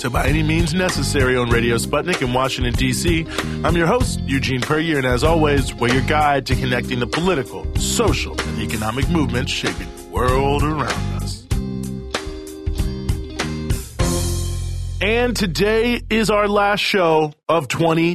to By Any Means Necessary on Radio Sputnik in Washington, D.C. I'm your host, Eugene Puryear, and as always, we're your guide to connecting the political, social, and economic movements shaping the world around us. And today is our last show of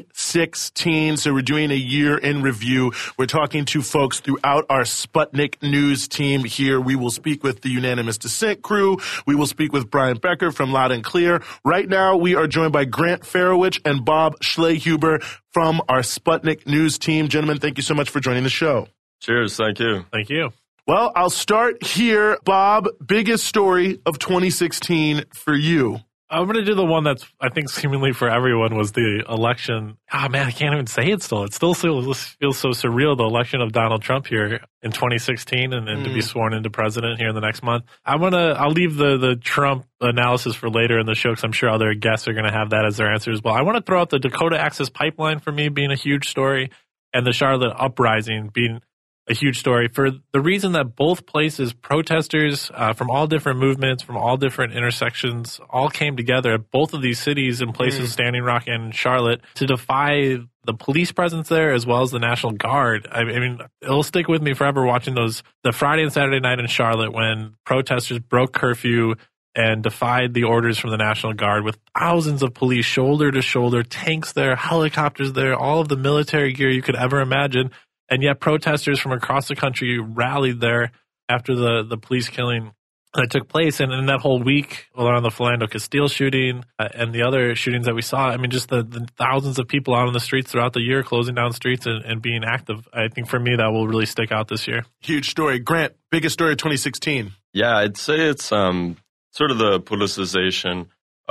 2016, so we're doing a year in review. We're talking to folks throughout our Sputnik News team here. We will speak with the Unanimous Dissent crew. We will speak with Brian Becker from Loud and Clear. Right now, we are joined by Grant Farowich and Bob Schlehuber from our Sputnik News team. Gentlemen, thank you so much for joining the show. Cheers. Thank you. Thank you. Well, I'll start here. Bob, biggest story of 2016 for you. I'm going to do the one that's, I think, seemingly for everyone was the election. Oh, man, I can't even say it still. It still feels so surreal, the election of Donald Trump here in 2016 and to be sworn into president here in the next month. I'll leave the Trump analysis for later in the show because I'm sure other guests are going to have that as their answer as well. I want to throw out the Dakota Access Pipeline for me being a huge story and the Charlotte Uprising being a huge story for the reason that both places, protesters from all different movements, from all different intersections, all came together at both of these cities in places, Standing Rock and Charlotte, to defy the police presence there as well as the National Guard. I mean, it'll stick with me forever watching the Friday and Saturday night in Charlotte when protesters broke curfew and defied the orders from the National Guard with thousands of police shoulder to shoulder, tanks there, helicopters there, all of the military gear you could ever imagine. And yet protesters from across the country rallied there after the police killing that took place. And in that whole week, around the Philando Castile shooting and the other shootings that we saw, I mean, just the thousands of people out on the streets throughout the year, closing down streets and being active. I think for me, that will really stick out this year. Huge story. Grant, biggest story of 2016. Yeah, I'd say it's sort of the politicization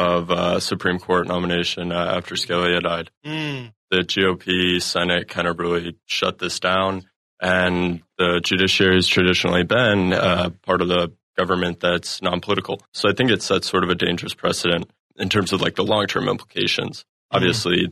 of Supreme Court nomination after Scalia died. The GOP Senate kind of really shut this down, and the judiciary has traditionally been part of the government that's non-political. So I think it sets sort of a dangerous precedent in terms of like the long-term implications. Obviously,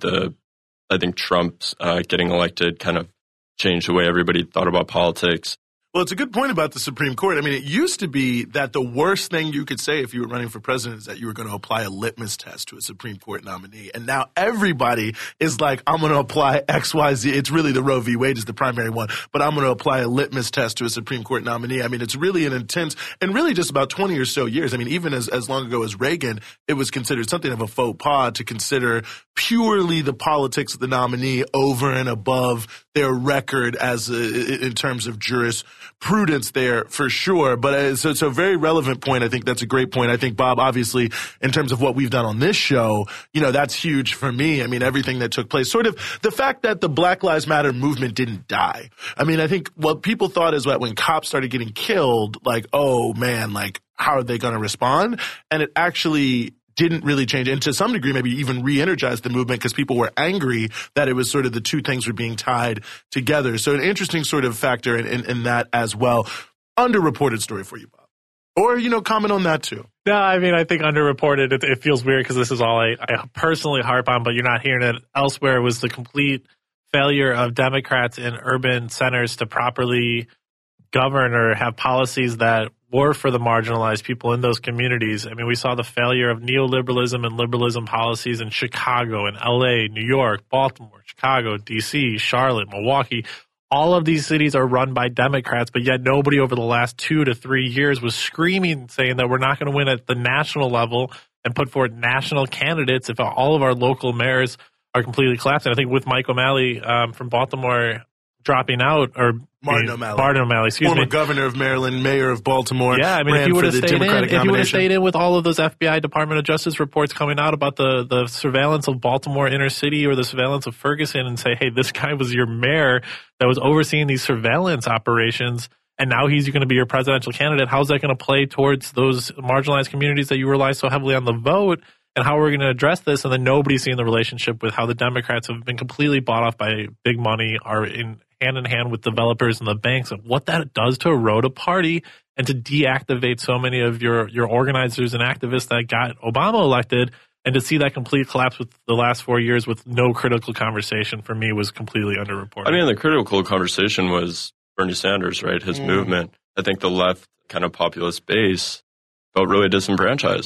I think Trump's getting elected kind of changed the way everybody thought about politics. Well, it's a good point about the Supreme Court. I mean, it used to be that the worst thing you could say if you were running for president is that you were going to apply a litmus test to a Supreme Court nominee. And now everybody is like, I'm going to apply X, Y, Z. It's really the Roe v. Wade is the primary one, but I'm going to apply a litmus test to a Supreme Court nominee. I mean, it's really an intense and really just about 20 or so years. I mean, even as long ago as Reagan, it was considered something of a faux pas to consider purely the politics of the nominee over and above their record as in terms of jurisprudence there for sure. But so it's a very relevant point. I think that's a great point. I think, Bob, obviously, in terms of what we've done on this show, you know, that's huge for me. I mean, everything that took place, sort of the fact that the Black Lives Matter movement didn't die. I mean, I think what people thought is that when cops started getting killed, like, oh man, like, how are they going to respond? And it actually didn't really change, and to some degree maybe even re-energized the movement because people were angry that it was sort of the two things were being tied together. So an interesting sort of factor in that as well. Underreported story for you, Bob. Or, you know, comment on that too. No, I mean, I think underreported, it feels weird because this is all I personally harp on, but you're not hearing it elsewhere. It was the complete failure of Democrats in urban centers to properly govern or have policies that were for the marginalized people in those communities. I mean, we saw the failure of neoliberalism and liberalism policies in Chicago and LA, New York, Baltimore, Chicago, DC, Charlotte, Milwaukee. All of these cities are run by Democrats, but yet nobody over the last 2 to 3 years was screaming, saying that we're not going to win at the national level and put forward national candidates if all of our local mayors are completely collapsing. I think with Mike O'Malley from Baltimore dropping out, or Martin O'Malley, excuse me. Former governor of Maryland, mayor of Baltimore. Yeah, I mean, if you would have stayed in with all of those FBI Department of Justice reports coming out about the surveillance of Baltimore inner city or the surveillance of Ferguson and say, hey, this guy was your mayor that was overseeing these surveillance operations, and now he's going to be your presidential candidate, how's that going to play towards those marginalized communities that you rely so heavily on the vote? And how we're going to address this, and then nobody's seeing the relationship with how the Democrats have been completely bought off by big money, are in hand with developers and the banks, and what that does to erode a party and to deactivate so many of your organizers and activists that got Obama elected. And to see that complete collapse with the last 4 years with no critical conversation, for me, was completely underreported. I mean, the critical conversation was Bernie Sanders, right? His movement. I think the left kind of populist base felt really disenfranchised.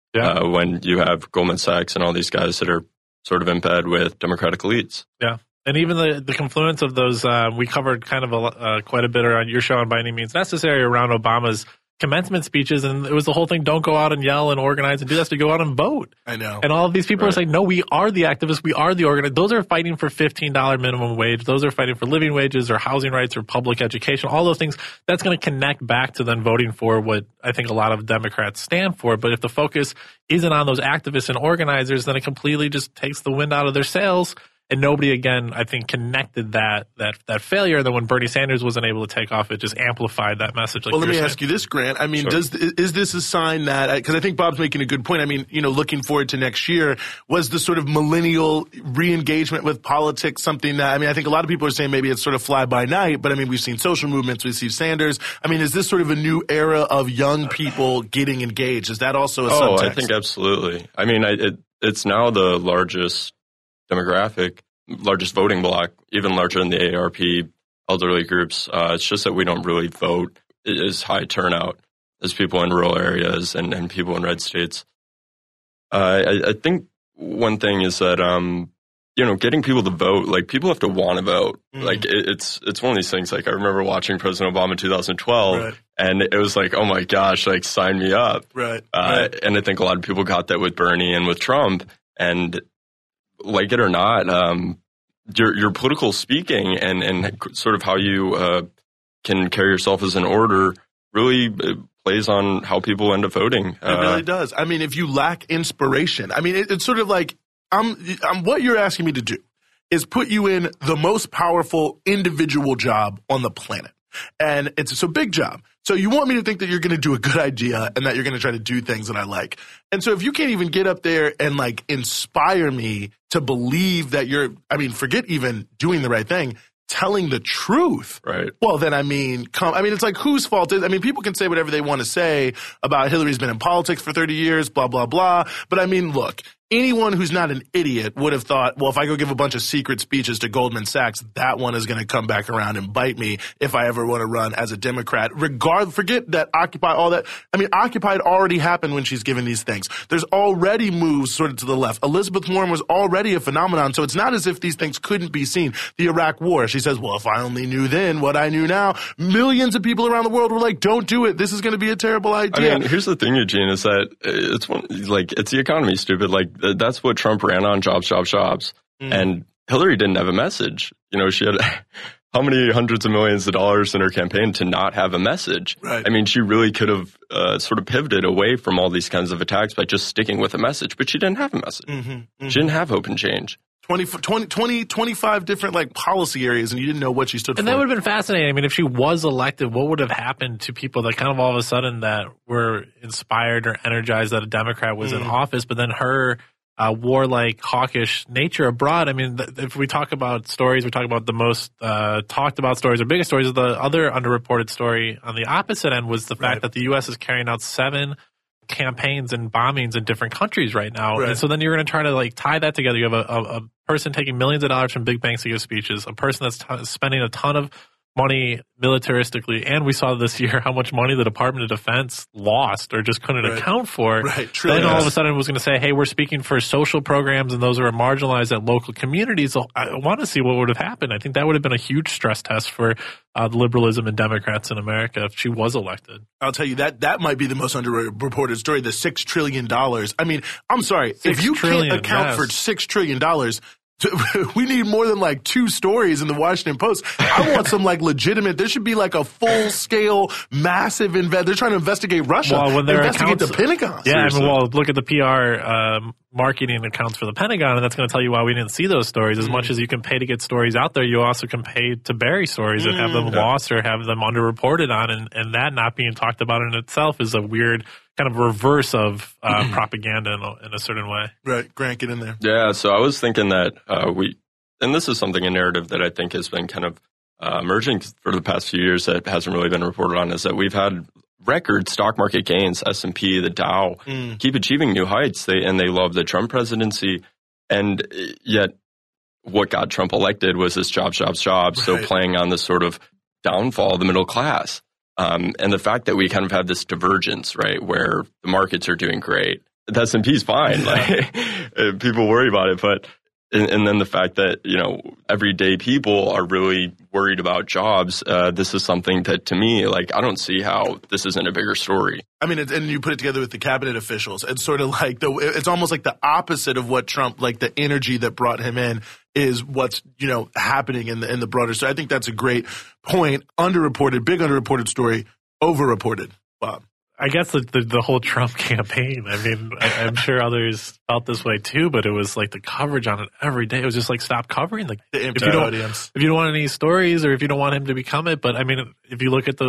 when you have Goldman Sachs and all these guys that are sort of in bed with Democratic elites. Yeah. And even the confluence of those, we covered kind of quite a bit on your show on By Any Means Necessary around Obama's commencement speeches, and it was the whole thing, don't go out and yell and organize and do this, to go out and vote. I know. And all of these people are saying, no, we are the activists, we are the organizers. Those are fighting for $15 minimum wage. Those are fighting for living wages or housing rights or public education, all those things. That's going to connect back to then voting for what I think a lot of Democrats stand for. But if the focus isn't on those activists and organizers, then it completely just takes the wind out of their sails. And nobody, again, I think, connected that failure. That when Bernie Sanders wasn't able to take off, it just amplified that message. Like, well, let me ask you this, Grant. I mean, is this a sign that, because I think Bob's making a good point. I mean, looking forward to next year, was the sort of millennial re-engagement with politics something that, I mean, I think a lot of people are saying maybe it's sort of fly by night, but I mean, we've seen social movements, we've seen Sanders. I mean, is this sort of a new era of young people getting engaged? Is that also a subtext? Oh, I think absolutely. I mean, it's now the largest voting bloc, even larger than the AARP elderly groups. It's just that we don't really vote as high turnout as people in rural areas and people in red states. I think one thing is that, getting people to vote, like, people have to want to vote. Mm. Like, it's one of these things. Like, I remember watching President Obama in 2012, and it was like, oh my gosh, like, sign me up. Right. And I think a lot of people got that with Bernie and with Trump, and like it or not, your political speaking and sort of how you can carry yourself as an orator really plays on how people end up voting. It really does. I mean, if you lack inspiration, I mean, it's sort of like what you're asking me to do is put you in the most powerful individual job on the planet. And it's a big job. So you want me to think that you're going to do a good idea and that you're going to try to do things that I like. And so if you can't even get up there and like inspire me to believe that forget even doing the right thing, telling the truth. Right. Well, then, it's like, whose fault is, people can say whatever they want to say about Hillary's been in politics for 30 years, blah, blah, blah. But look, anyone who's not an idiot would have thought, well, if I go give a bunch of secret speeches to Goldman Sachs, that one is going to come back around and bite me if I ever want to run as a Democrat. Forget that Occupy, all that. Occupy had already happened when she's given these things. There's already moves sort of to the left. Elizabeth Warren was already a phenomenon, so it's not as if these things couldn't be seen. The Iraq War, she says, well, if I only knew then what I knew now. Millions of people around the world were like, don't do it. This is going to be a terrible idea. Here's the thing, Eugene, is that it's the economy, stupid. Like, that's what Trump ran on, jobs, jobs, jobs. Mm. And Hillary didn't have a message. She had how many hundreds of millions of dollars in her campaign to not have a message? Right. She really could have sort of pivoted away from all these kinds of attacks by just sticking with a message. But she didn't have a message. Mm-hmm, mm-hmm. She didn't have hope and change. 25 different policy areas, and you didn't know what she stood for. And that would have been fascinating. If she was elected, what would have happened to people that kind of all of a sudden that were inspired or energized that a Democrat was in office, but then her warlike, hawkish nature abroad? If we talk about stories, we talk about the most talked about stories or biggest stories. The other underreported story on the opposite end was the fact that the U.S. is carrying out 7 campaigns and bombings in different countries right now. Right. And so then you're going to try to tie that together. You have a person taking millions of dollars from big banks to give speeches, a person that's spending a ton of money militaristically, and we saw this year how much money the Department of Defense lost or just couldn't account for. Right. True. Then all of a sudden it was going to say, hey, we're speaking for social programs and those who are marginalized at local communities. So I want to see what would have happened. I think that would have been a huge stress test for the liberalism and Democrats in America if she was elected. I'll tell you, that might be the most underreported story, the $6 trillion. I'm sorry. If you can't account for $6 trillion, we need more than 2 stories in the Washington Post. I want some legitimate. There should be a full scale, massive They're trying to investigate Russia. Well, when investigate the Pentagon. Yeah, look at the PR marketing accounts for the Pentagon, and that's going to tell you why we didn't see those stories. As much as you can pay to get stories out there, you also can pay to bury stories and have them lost or have them underreported on, and that not being talked about in itself is a weird kind of reverse of propaganda in a certain way. Right. Grant, get in there. Yeah, so I was thinking that and this is a narrative that I think has been kind of emerging for the past few years that hasn't really been reported on, is that we've had record stock market gains. S&P, the Dow, keep achieving new heights. They love the Trump presidency, and yet what got Trump elected was this jobs. Right. So playing on this sort of downfall of the middle class. And the fact that we kind of have this divergence, right, where the markets are doing great, the S&P's fine. Like, people worry about it, but and then the fact that, everyday people are really worried about jobs. This is something that, to me, like, I don't see how this isn't a bigger story. I mean, and you put it together with the cabinet officials. It's sort of like it's almost like the opposite of what Trump, like the energy that brought him in is what's, happening in the broader. So I think that's a great point. Underreported, big underreported story, overreported. Bob. I guess the whole Trump campaign, I mean, I'm sure others felt this way too, but it was like the coverage on it every day. It was just like, stop covering. Like, if you don't want any stories or if you don't want him to become it. But I mean, if you look at the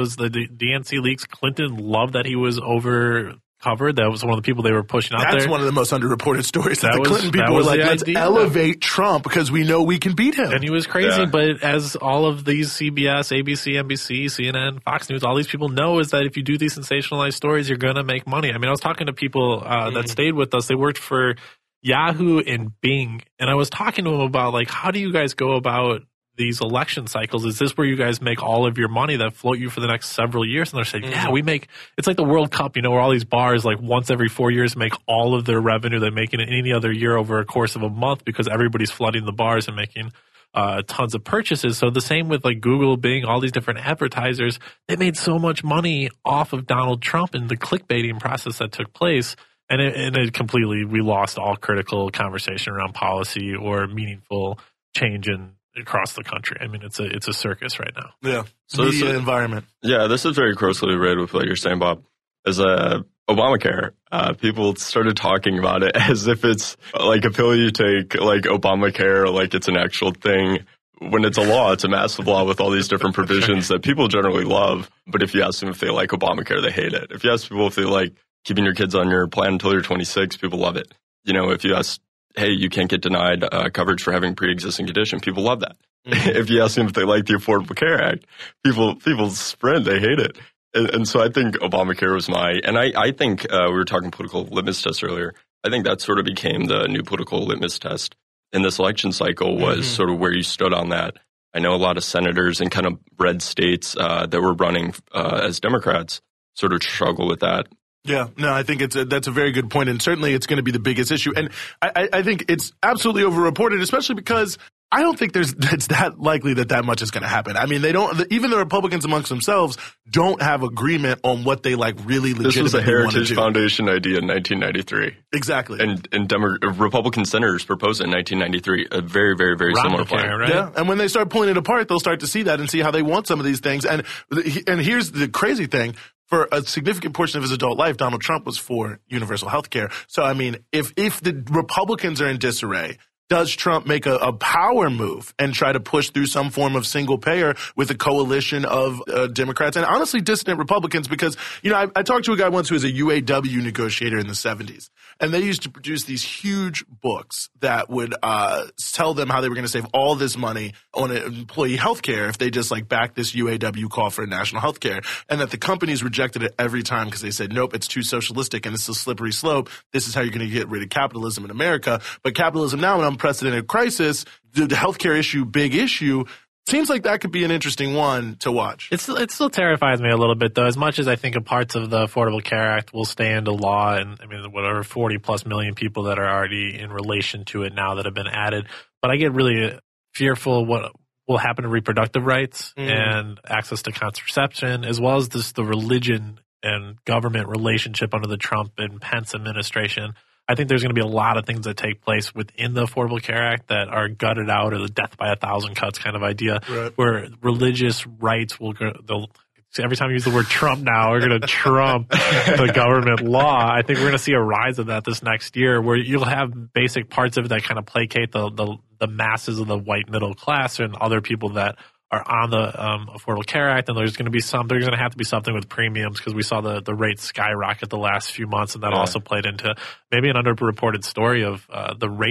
DNC leaks, Clinton loved that he was over covered. That was one of the people they were pushing out there. That's one of the most underreported stories. The Clinton people were like, let's elevate Trump because we know we can beat him. And he was crazy. Yeah. But as all of these CBS, ABC, NBC, CNN, Fox News, all these people know is that if you do these sensationalized stories, you're going to make money. I mean, I was talking to people that stayed with us. They worked for Yahoo and Bing. And I was talking to them about, like, how do you guys go about these election cycles? Is this where you guys make all of your money that float you for the next several years? And they're saying, yeah, we make, it's like the World Cup, where all these bars, like, once every 4 years make all of their revenue they make in any other year over a course of a month because everybody's flooding the bars and making tons of purchases. So the same with, like, Google, Bing, all these different advertisers, they made so much money off of Donald Trump and the clickbaiting process that took place. And it completely, we lost all critical conversation around policy or meaningful change across the country. I mean, it's a circus right now. Yeah. So media environment. Yeah, this is very closely related with what you're saying, Bob. As Obamacare, people started talking about it as if it's like a pill you take, like Obamacare, like it's an actual thing. When it's a law, it's a massive law with all these different provisions that people generally love. But if you ask them if they like Obamacare, they hate it. If you ask people if they like keeping your kids on your plan until you're 26, people love it. If you ask, hey, you can't get denied coverage for having pre-existing condition, people love that. If you ask them if they like the Affordable Care Act, people sprint, they hate it. And so I think Obamacare was and I think we were talking political litmus test earlier. I think that sort of became the new political litmus test in this election cycle was sort of where you stood on that. I know a lot of senators in kind of red states that were running as Democrats sort of struggle with that. Yeah, no, I think that's a very good point, and certainly it's going to be the biggest issue. And I think it's absolutely overreported, especially because I don't think it's that likely that much is going to happen. I mean, even the Republicans amongst themselves don't have agreement on what they really legitimately want to do. This was a Heritage Foundation idea in 1993. Exactly. And Republican senators proposed it in 1993, a very, very, very similar plan. Right? Yeah, and when they start pulling it apart, they'll start to see that and see how they want some of these things. And here's the crazy thing. For a significant portion of his adult life, Donald Trump was for universal health care. So, I mean, if the Republicans are in disarray, does Trump make a power move and try to push through some form of single payer with a coalition of Democrats and honestly dissident Republicans? Because, I talked to a guy once who was a UAW negotiator in the 70s, and they used to produce these huge books that would tell them how they were going to save all this money on employee health care if they just back this UAW call for national health care, and that the companies rejected it every time because they said, nope, it's too socialistic and it's a slippery slope. This is how you're going to get rid of capitalism in America. But capitalism now, in unprecedented crisis, the healthcare issue, big issue, seems like that could be an interesting one to watch. It still terrifies me a little bit, though, as much as I think parts of the Affordable Care Act will stay into law, and I mean, whatever, 40+ million people that are already in relation to it now that have been added. But I get really fearful what will happen to reproductive rights and access to contraception, as well as the religion and government relationship under the Trump and Pence administration. I think there's going to be a lot of things that take place within the Affordable Care Act that are gutted out, or the death by 1,000 cuts kind of idea, right, where religious rights will go. Every time you use the word Trump now, we're going to trump the government law. I think we're going to see a rise of that this next year, where you'll have basic parts of it that kind of placate the masses of the white middle class and other people that are on the Affordable Care Act, and there's going to have to be something with premiums, because we saw the rates skyrocket the last few months, and that also played into maybe an underreported story of the rates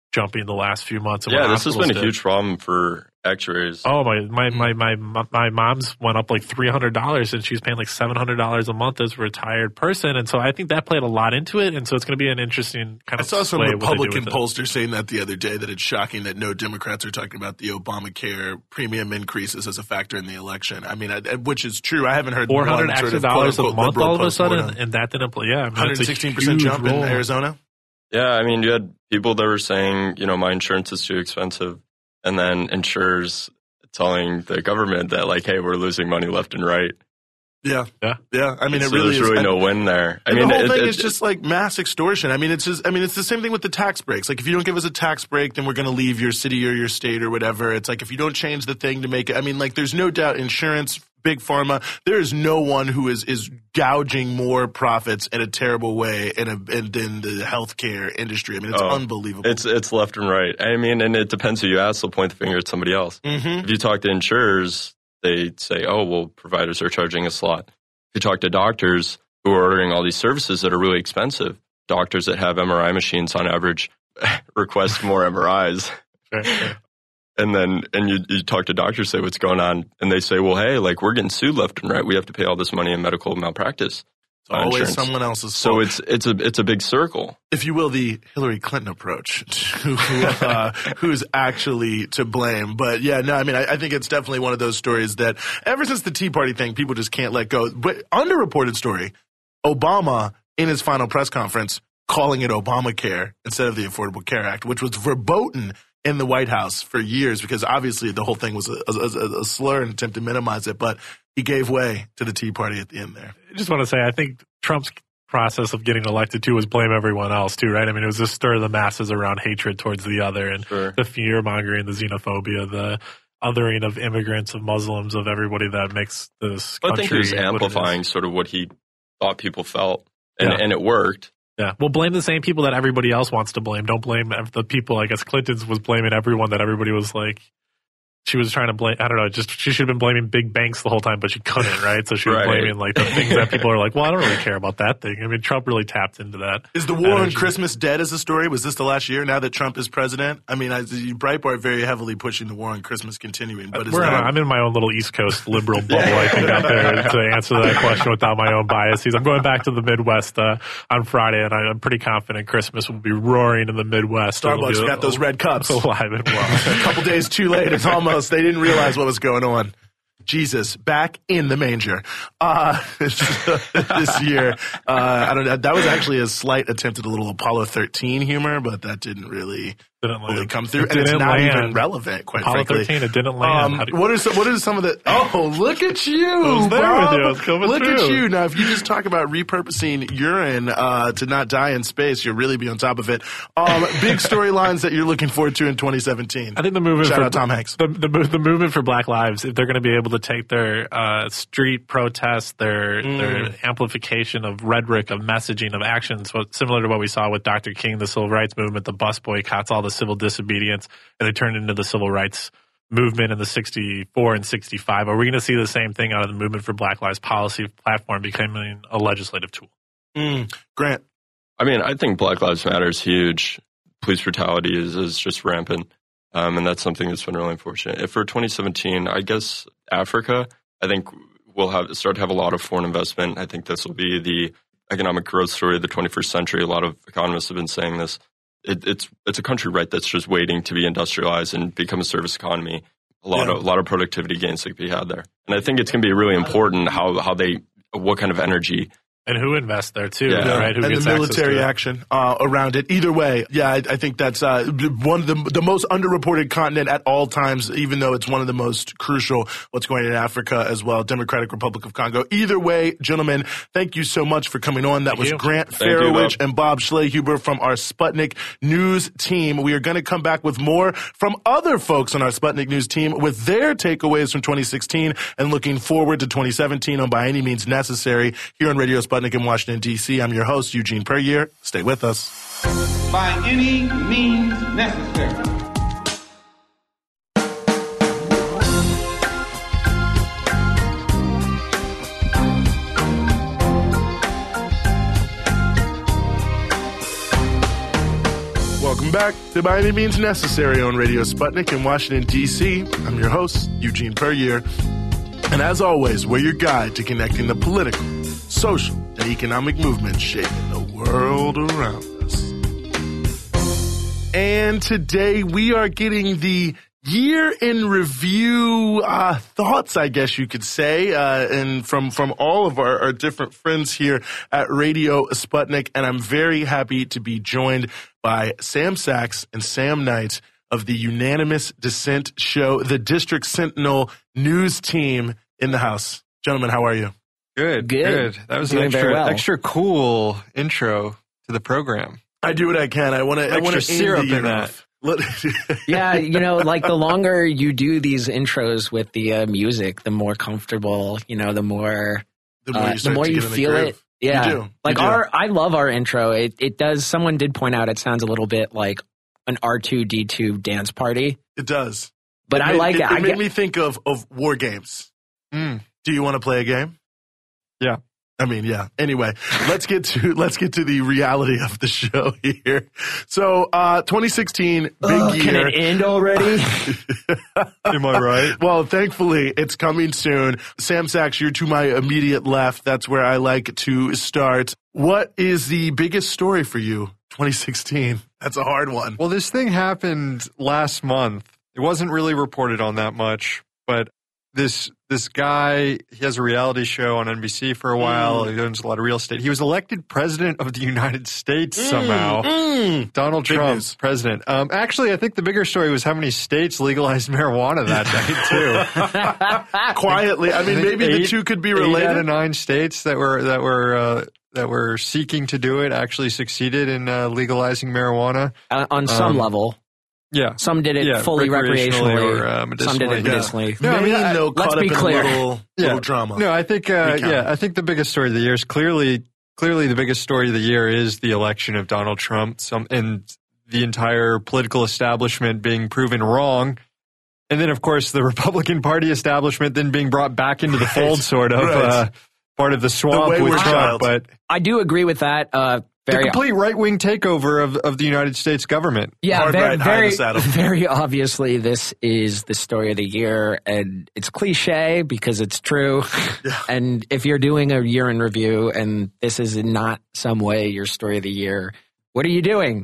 jumping the last few months. Yeah, this has been a huge problem for actuaries. Oh, my mom's went up like $300, and she's paying like $700 a month as a retired person, and so I think that played a lot into it, and so it's going to be an interesting kind of. I saw some Republican pollsters saying that the other day, that it's shocking that no Democrats are talking about the Obamacare premium increases as a factor in the election. I mean, which is true. I haven't heard $400 extra a month all of a sudden, and that didn't play. Yeah, I mean, 116% jump in Arizona. Yeah, I mean, you had people that were saying, my insurance is too expensive, and then insurers telling the government that, like, hey, we're losing money left and right. Yeah. I mean, so there's really no win there. I mean, the whole thing is just like mass extortion. I mean, it's the same thing with the tax breaks. Like, if you don't give us a tax break, then we're going to leave your city or your state or whatever. It's like, if you don't change the thing to make it, I mean, like, there's no doubt insurance, big pharma, there is no one who is gouging more profits in a terrible way in the healthcare industry. I mean, it's unbelievable. It's left and right. I mean, and it depends who you ask. They'll point the finger at somebody else. Mm-hmm. If you talk to insurers, they say, oh, well, providers are charging us a lot. If you talk to doctors who are ordering all these services that are really expensive, doctors that have MRI machines on average request more MRIs. Sure. And you talk to doctors, say what's going on, and they say, well, hey, like, we're getting sued left and right. We have to pay all this monay in medical malpractice. It's always insurance. Someone else's fault. So it's a big circle. If you will, the Hillary Clinton approach to who's actually to blame. But yeah, no, I mean, I think it's definitely one of those stories that ever since the Tea Party thing, people just can't let go. But underreported story, Obama in his final press conference calling it Obamacare instead of the Affordable Care Act, which was verboten in the White House for years, because obviously the whole thing was a slur and attempt to minimize it, but he gave way to the Tea Party at the end there. I just want to say, I think Trump's process of getting elected too was blame everyone else too, right? I mean, it was just stir the masses around hatred towards the other, and the fear mongering, the xenophobia, the othering of immigrants, of Muslims, of everybody that makes this country. I think he was amplifying sort of what he thought people felt, and it worked. Yeah, well, blame the same people that everybody else wants to blame. Don't blame the people. I guess Clinton was blaming everyone that everybody was like, she was trying to blame, I don't know, just she should have been blaming big banks the whole time, but she couldn't, right? So she was blaming like the things that people are like, well, I don't really care about that thing. I mean, Trump really tapped into that. Is the war on Christmas dead as a story? Was this the last year now that Trump is president? I mean, Breitbart very heavily pushing the war on Christmas continuing. But I'm in my own little East Coast liberal bubble, I think, out there to answer that question without my own biases. I'm going back to the Midwest on Friday, and I'm pretty confident Christmas will be roaring in the Midwest. Starbucks got those red cups. Alive and well. A couple days too late. It's almost, they didn't realize what was going on. Jesus, back in the manger. This year, I don't know. That was actually a slight attempt at a little Apollo 13 humor, but that didn't really come through. And it's not even relevant, quite Apollo frankly. 13, it didn't land. What are some of the... Oh, look at you, I was there Bob. with you. I was coming look through. at you. Now, if you just talk about repurposing urine to not die in space, you'll really be on top of it. Big storylines that you're looking forward to in 2017. I think the movement Shout out Tom Hanks. The movement for Black Lives, if they're going to be able to take their street protests, their amplification of rhetoric, of messaging, of actions, similar to what we saw with Dr. King, the civil rights movement, the bus boycotts, all the civil disobedience, and they turned into the civil rights movement in the 64 and 65. Are we going to see the same thing out of the movement for Black Lives policy platform becoming a legislative tool? Grant? I mean, I think Black Lives Matter is huge. Police brutality is just rampant, and that's something that's been really unfortunate. For 2017, I guess Africa, I think we'll start to have a lot of foreign investment. I think this will be the economic growth story of the 21st century. A lot of economists have been saying this. It's a country, right, that's just waiting to be industrialized and become a service economy. A lot of productivity gains that can be had there. And I think it's going to be really important what kind of energy. And who invests there, too, and right? Who gets the military action around it. Either way, yeah, I think that's one of the most underreported continent at all times, even though it's one of the most crucial, what's going on in Africa as well, Democratic Republic of Congo. Either way, gentlemen, thank you so much for coming on. That was Grant Farowich and Bob Schlehuber from our Sputnik News team. We are going to come back with more from other folks on our Sputnik News team with their takeaways from 2016 and looking forward to 2017 on By Any Means Necessary here on Radio Sputnik in Washington, D.C. I'm your host, Eugene Puryear. Stay with us. By any means necessary. Welcome back to By Any Means Necessary on Radio Sputnik in Washington, D.C. I'm your host, Eugene Puryear. And as always, we're your guide to connecting the political, social, and economic movements shaping the world around us. And today we are getting the year in review thoughts, I guess you could say, and from all of our different friends here at Radio Sputnik. And I'm very happy to be joined by Sam Sachs and Sam Knight of the Unanimous Dissent Show, the District Sentinel news team in the house. Gentlemen, how are you? Good. That was Doing an well. extra cool intro to the program. I do what I can. I want to syrup in that. Yeah, like the longer you do these intros with the music, the more comfortable, the more you feel it. Yeah, you do. I love our intro. It does. Someone did point out it sounds a little bit like an R2-D2 dance party. It does, but I like it. It made me think of war games. Do you want to play a game? Yeah. I mean, yeah. Anyway, let's get to the reality of the show here. So, 2016, big year. Can it end already? Am I right? Well, thankfully, it's coming soon. Sam Sachs, you're to my immediate left. That's where I like to start. What is the biggest story for you, 2016? That's a hard one. Well, this thing happened last month. It wasn't really reported on that much, but this guy, he has a reality show on NBC for a while. He owns a lot of real estate. He was elected president of the United States somehow. Donald Trump, president. Actually, I think the bigger story was how many states legalized marijuana that day, too. Quietly. I mean, maybe the two could be related. 8 out of 9 states that were seeking to do it actually succeeded in legalizing marijuana. On some level. Yeah. Some did it fully recreationally. Or medicinally. Some did it medicinally. No, I mean, let's be clear. Little drama. No, I think I think the biggest story of the year is clearly the biggest story of the year is the election of Donald Trump, and the entire political establishment being proven wrong. And then, of course, the Republican Party establishment then being brought back into the fold, sort of, part of the swamp with Trump. But I do agree with that. The complete right-wing takeover of the United States government. Yeah, very obviously this is the story of the year, and it's cliche because it's true. Yeah. And if you're doing a year in review and this is not some way your story of the year, what are you doing?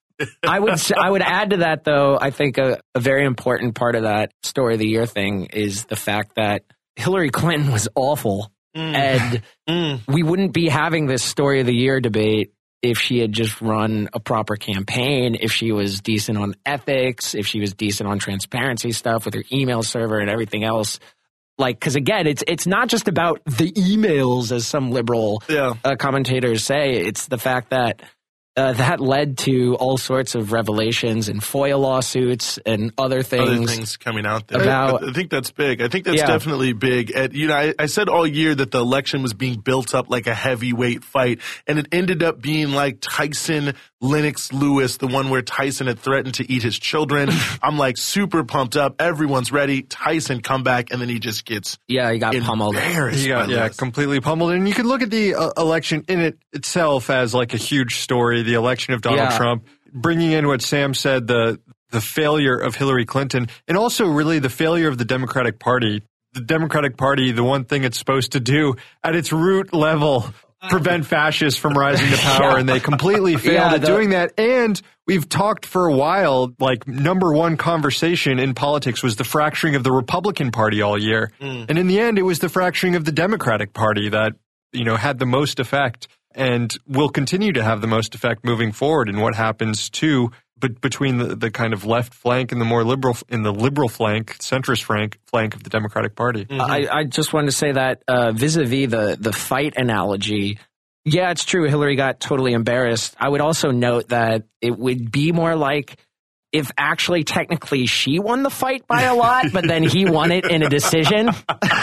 I would add to that, though, I think a very important part of that story of the year thing is the fact that Hillary Clinton was awful, and we wouldn't be having this story of the year debate if she had just run a proper campaign, if she was decent on ethics, if she was decent on transparency stuff with her email server and everything else. Because again, it's not just about the emails, as some liberal commentators say. It's the fact that that led to all sorts of revelations and FOIA lawsuits and other things coming out there. I think that's big. I think that's definitely big. I said all year that the election was being built up like a heavyweight fight, and it ended up being like Tyson Lennox Lewis, the one where Tyson had threatened to eat his children. I'm like super pumped up. Everyone's ready. Tyson come back, and then he just gets he got pummeled. He got completely pummeled. And you could look at the election in itself as like a huge story. The election of Donald Trump, bringing in what Sam said, the failure of Hillary Clinton, and also really the failure of the Democratic Party. The Democratic Party, the one thing it's supposed to do at its root level, prevent fascists from rising to power, and they completely failed at doing that. And we've talked for a while, like number one conversation in politics was the fracturing of the Republican Party all year. And in the end, it was the fracturing of the Democratic Party that, had the most effect and will continue to have the most effect moving forward in what happens between the kind of left flank and the more liberal flank, centrist flank of the Democratic Party. I just wanted to say that vis-a-vis the fight analogy, yeah, it's true. Hillary got totally embarrassed. I would also note that it would be more like if actually technically she won the fight by a lot, but then he won it in a decision.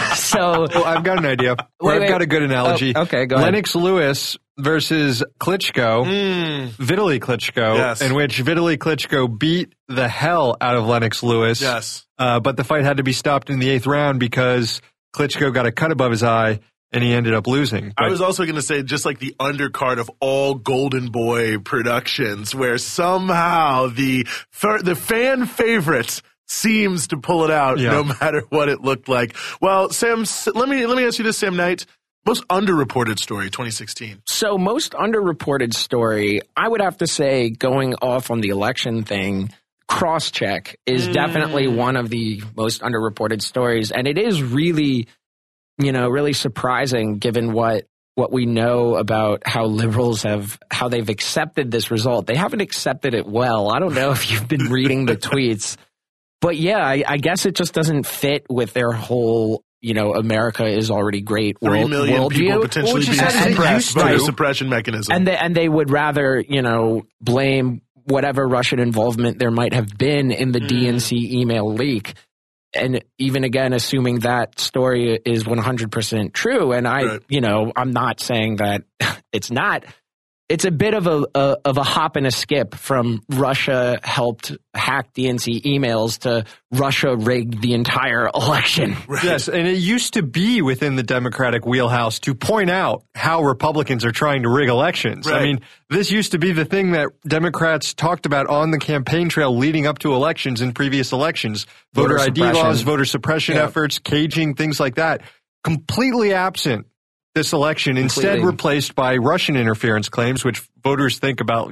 So I've got an idea. I've got a good analogy. Oh, okay, go ahead. Lennox Lewis versus Klitschko, Vitaly Klitschko, in which Vitaly Klitschko beat the hell out of Lennox Lewis. Yes. But the fight had to be stopped in the 8th round because Klitschko got a cut above his eye and he ended up losing. I was also going to say, just like the undercard of all Golden Boy productions, where somehow the fan favorite seems to pull it out no matter what it looked like. Well, Sam, let me ask you this, Sam Knight. Most underreported story, 2016. So most underreported story, I would have to say, going off on the election thing, Crosscheck is definitely one of the most underreported stories. And it is really, really surprising given what we know about how liberals how they've accepted this result. They haven't accepted it well. I don't know if you've been reading the tweets. But yeah, I guess it just doesn't fit with their whole, America is already great 3 million people potentially being suppressed by a suppression mechanism. And they would rather, blame whatever Russian involvement there might have been in the DNC email leak. And even again, assuming that story is 100% true. And I'm not saying that it's not. It's a bit of a hop and a skip from Russia helped hack DNC emails to Russia rigged the entire election. Right. Yes, and it used to be within the Democratic wheelhouse to point out how Republicans are trying to rig elections. Right. I mean, this used to be the thing that Democrats talked about on the campaign trail leading up to elections in previous elections. Voter ID laws, voter suppression efforts, caging, things like that. Completely absent this election, instead replaced by Russian interference claims, which voters think about,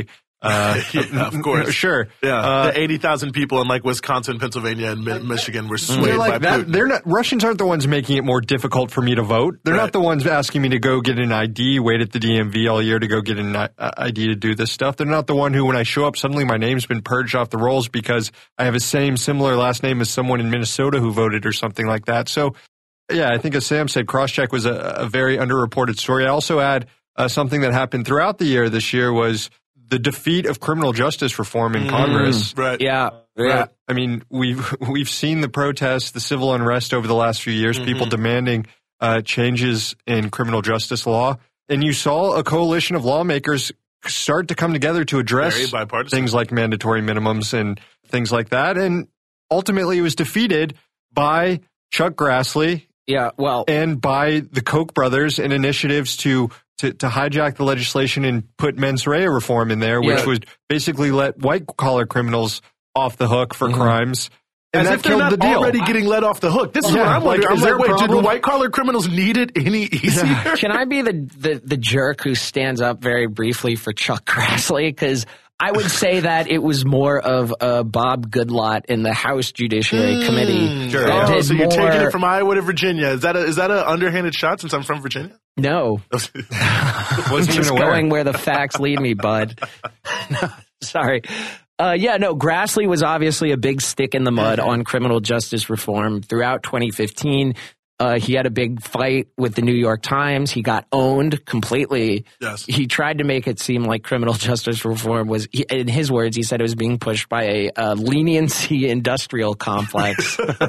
of course. Sure. Yeah. The 80,000 people in Wisconsin, Pennsylvania, and Michigan were swayed by Putin. Russians aren't the ones making it more difficult for me to vote. They're not the ones asking me to go get an ID, wait at the DMV all year to go get an ID to do this stuff. They're not the one who, when I show up, suddenly my name's been purged off the rolls because I have a similar last name as someone in Minnesota who voted or something like that. So, yeah, I think as Sam said, Crosscheck was a very underreported story. I also add something that happened throughout the year this year was the defeat of criminal justice reform in Congress. Right. Yeah. Right. I mean, we've seen the protests, the civil unrest over the last few years, people demanding changes in criminal justice law. And you saw a coalition of lawmakers start to come together to address things like mandatory minimums and things like that. And ultimately it was defeated by Chuck Grassley. Yeah, well, and by the Koch brothers and initiatives to hijack the legislation and put mens rea reform in there, which would basically let white-collar criminals off the hook for crimes. And as that if they're not already getting let off the hook. This is what I'm wondering. Do white-collar criminals need it any easier? Can I be the jerk who stands up very briefly for Chuck Grassley? Because I would say that it was more of a Bob Goodlatte in the House Judiciary Committee. Sure. Oh, so you're taking it from Iowa to Virginia. Is that an underhanded shot since I'm from Virginia? No. Wasn't just going where the facts lead me, bud. No, sorry. Grassley was obviously a big stick in the mud on criminal justice reform throughout 2015. He had a big fight with the New York Times. He got owned completely. Yes. He tried to make it seem like criminal justice reform was, in his words, he said it was being pushed by a leniency industrial complex. Wow.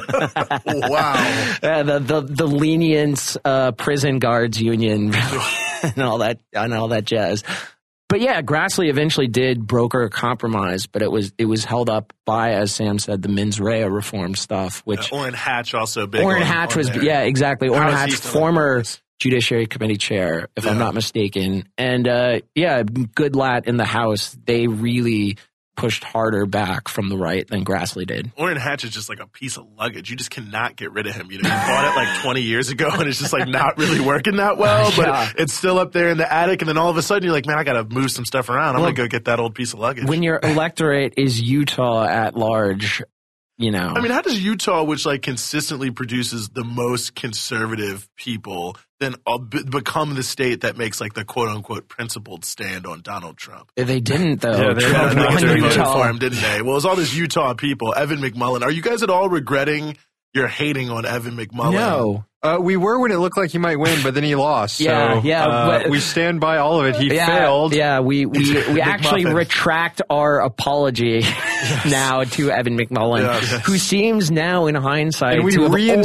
The lenience prison guards union and all that jazz. But yeah, Grassley eventually did broker a compromise, but it was held up by, as Sam said, the mens rea reform stuff. Which Orrin Hatch also big. Orrin Hatch was exactly. Orrin Hatch, former Judiciary Committee chair, if I'm not mistaken, and Goodlatte in the House. They really pushed harder back from the right than Grassley did. Orrin Hatch is just like a piece of luggage. You just cannot get rid of him. You bought it like 20 years ago, and it's just like not really working that well, but it's still up there in the attic, and then all of a sudden you're like, man, I got to move some stuff around. I'm going to go get that old piece of luggage. When your electorate is Utah at large, I mean, how does Utah, which consistently produces the most conservative people, then become the state that makes the quote unquote principled stand on Donald Trump? They didn't, though. Yeah, they voted for him, didn't they? Well, it was all this Utah people. Evan McMullin. Are you guys at all regretting your hating on Evan McMullin? No. We were when it looked like he might win, but then he lost. We stand by all of it. He failed. Yeah, we actually retract our apology now to Evan McMullin, who seems now, in hindsight, to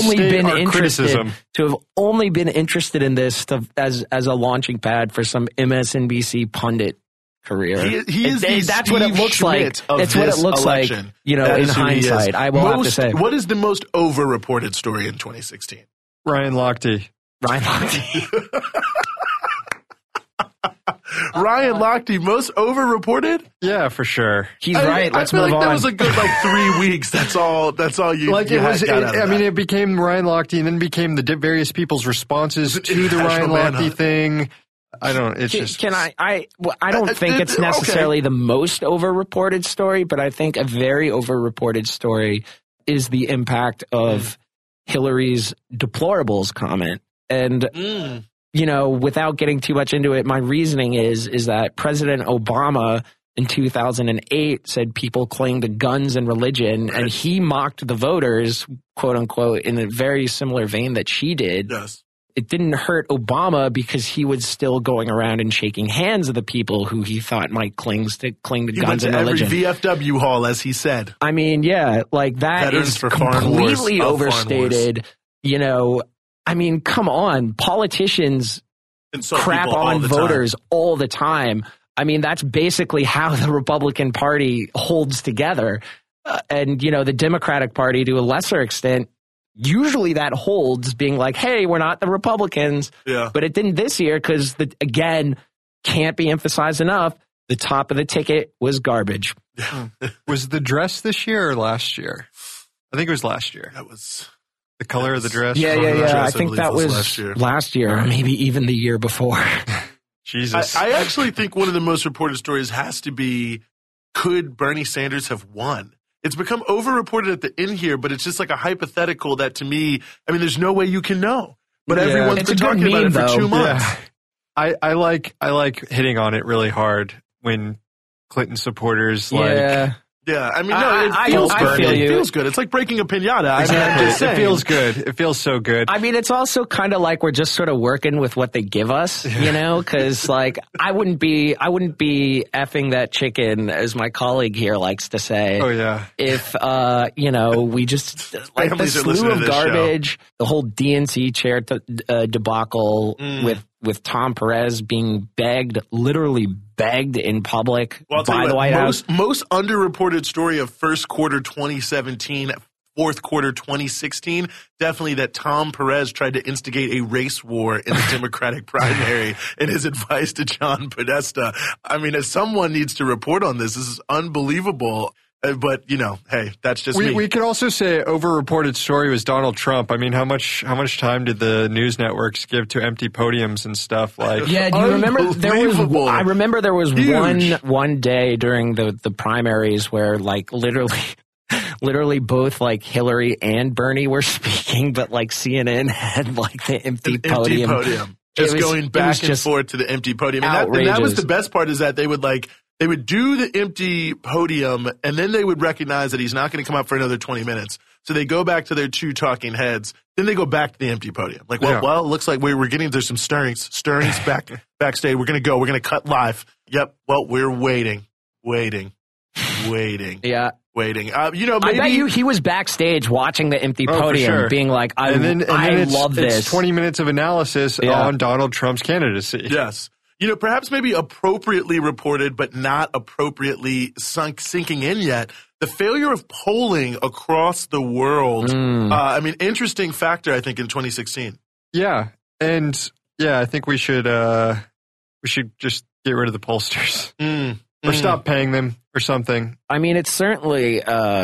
have only been interested in this as a launching pad for some MSNBC pundit career. That's what it looks like. That's what it looks election. like. In hindsight, I will have to say. What is the most over-reported story in 2016? Ryan Lochte. Ryan Lochte. Ryan Lochte, most overreported? Yeah, for sure. He's right. Let's move on. I move feel like on. that was a good 3 weeks. That's all you Like you it was. got out of that. It became Ryan Lochte, and then became the various people's responses to the Ryan Lochte thing. I don't. It's just. Can I don't think it's necessarily the most overreported story, but I think a very overreported story is the impact of Hillary's deplorables comment. And without getting too much into it, my reasoning is that President Obama in 2008 said people cling to guns and religion, and he mocked the voters, quote unquote, in a very similar vein that she did. Yes. It didn't hurt Obama because he was still going around and shaking hands of the people who he thought might cling to guns and religion. Every VFW hall, as he said. I mean, yeah, like that Veterans is for foreign wars, completely overstated. I mean, come on, politicians crap on voters all the time. I mean, that's basically how the Republican Party holds together. And, the Democratic Party, to a lesser extent, usually that holds, being like, hey, we're not the Republicans. Yeah. But it didn't this year because, again, can't be emphasized enough, the top of the ticket was garbage. Was the dress this year or last year? I think it was last year. That was... The color of the dress? Yeah. I think that was last year, or maybe even the year before. Jesus. I actually think one of the most reported stories has to be, could Bernie Sanders have won? It's become overreported at the end here, but it's just like a hypothetical that, to me, I mean, there's no way you can know. But everyone's been talking about it for 2 months. Yeah. I like hitting on it really hard when Clinton supporters Yeah, I mean, no, it feels good. It feels good. It's like breaking a piñata. Exactly. I mean, it feels good. It feels so good. I mean, it's also kind of like we're just sort of working with what they give us, because I wouldn't be effing that chicken, as my colleague here likes to say. Oh yeah. If we just like the slew of garbage, the whole DNC chair debacle with Tom Perez being literally begged in public by the White House. Most underreported story of first quarter 2017, fourth quarter 2016, definitely that Tom Perez tried to instigate a race war in the Democratic primary in his advice to John Podesta. I mean, if someone needs to report on this is unbelievable. But, hey, that's just me. We could also say overreported story was Donald Trump. I mean, how much time did the news networks give to empty podiums and stuff like? Yeah, do you remember I remember there was one day during the primaries where literally both Hillary and Bernie were speaking, but CNN had the empty podium. Just going back and forth to the empty podium. And that was the best part, is that they would do the empty podium, and then they would recognize that he's not going to come up for another 20 minutes. So they go back to their two talking heads. Then they go back to the empty podium. Well, it looks like we're getting, there's some stirrings backstage. We're going to go. We're going to cut live. Yep. Well, we're waiting. Yeah. Waiting. I bet you he was backstage watching the empty podium, being like, I love this. It's 20 minutes of analysis on Donald Trump's candidacy. Yes. Perhaps maybe appropriately reported, but not appropriately sinking in yet. The failure of polling across the world. Interesting factor, I think, in 2016. Yeah. And I think we should just get rid of the pollsters or stop paying them or something. I mean, it's certainly,